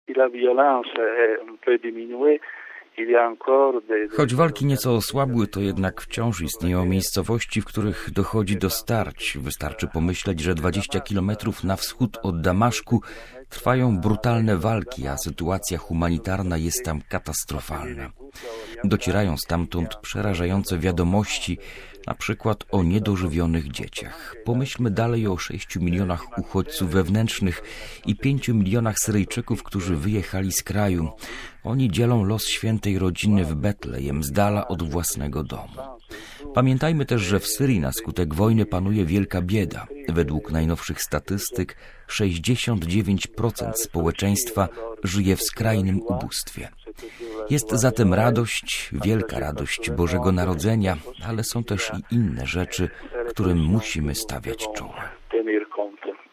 Choć walki nieco osłabły, to jednak wciąż istnieją miejscowości, w których dochodzi do starć. Wystarczy pomyśleć, że 20 kilometrów na wschód od Damaszku trwają brutalne walki, a sytuacja humanitarna jest tam katastrofalna. Docierają stamtąd przerażające wiadomości, na przykład o niedożywionych dzieciach. Pomyślmy dalej o 6 milionach uchodźców wewnętrznych i 5 milionach Syryjczyków, którzy wyjechali z kraju. Oni dzielą los świętej rodziny w Betlejem, z dala od własnego domu. Pamiętajmy też, że w Syrii na skutek wojny panuje wielka bieda. Według najnowszych statystyk 69% społeczeństwa żyje w skrajnym ubóstwie. Jest zatem radość, wielka radość Bożego Narodzenia, ale są też i inne rzeczy, którym musimy stawiać czoła.